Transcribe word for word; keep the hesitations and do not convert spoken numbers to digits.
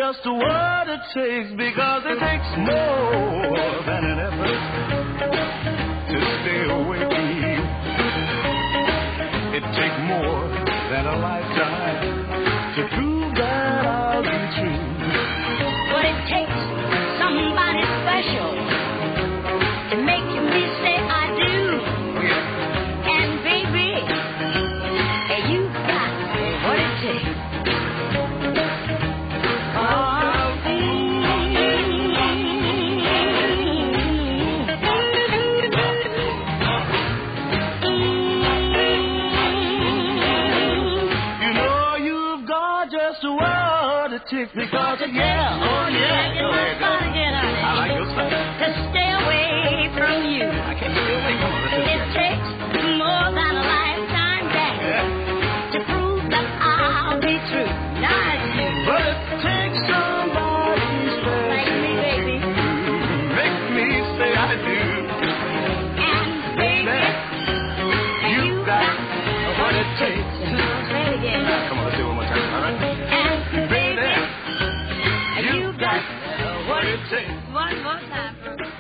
just what it takes, because it takes more than an effort to stay away from you. It takes more than a lifetime to prove that I'll be true. But it takes somebody special to make me say I do. Yeah. And baby, you got what it takes. Because, yeah, oh, yeah, go ahead, go ahead. I like your style. To stay away from you. I can't stay away. Come on, let's It takes more than a lifetime back yeah. to prove that I'll be true. Now it's you. But it takes somebody special. Like me, baby. Make me say I do. And baby, you got what it takes. Say it again. Now, come on, let's do it one more time, all right? And baby, you got what it takes. one more time.